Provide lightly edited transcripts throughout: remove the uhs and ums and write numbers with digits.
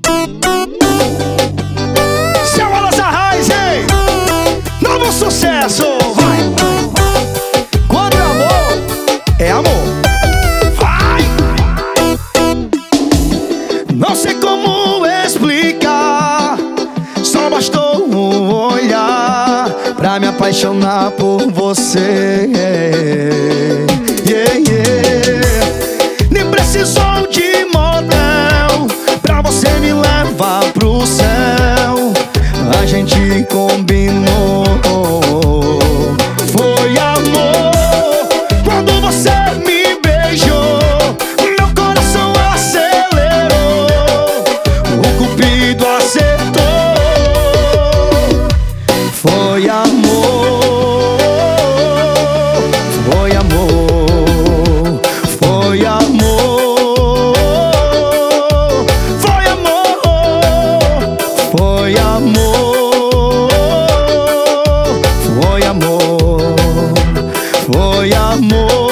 Seu Alas Arraiz, hein? Novo sucesso, vai! Quando é amor, é amor. Vai! Não sei como explicar, só bastou um olhar pra me apaixonar por você. Yeah, yeah. Nem precisou de motel pra você me levar pro céu. A gente combinou, foi amor. Quando você me beijou, meu coração acelerou, o cupido acertou. Foi amor, foi amor, foi amor, foi amor, foi amor, foi amor, foi amor.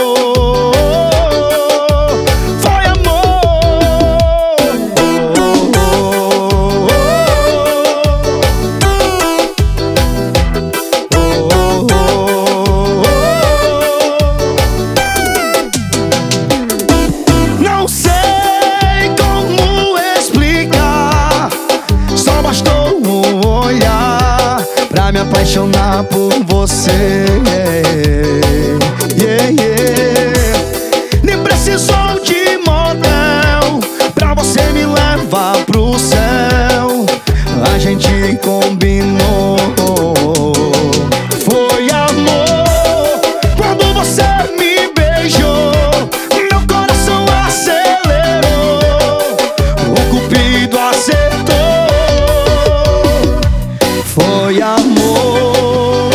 Não sei como explicar, só bastou um olhar pra me apaixonar por você. Yeah, yeah. Nem precisou de motel pra você me levar pro céu. A gente combinou, foi amor. Quando você me beijou, meu coração acelerou, o cupido acertou. Foi amor,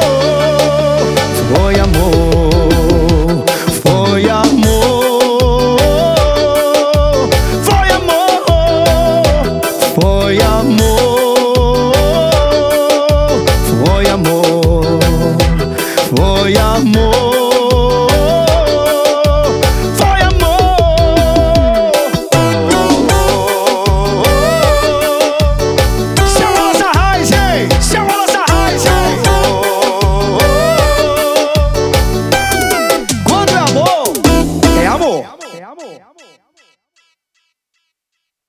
foi amor, foi amor, foi amor, foi amor, foi amor, foi amor.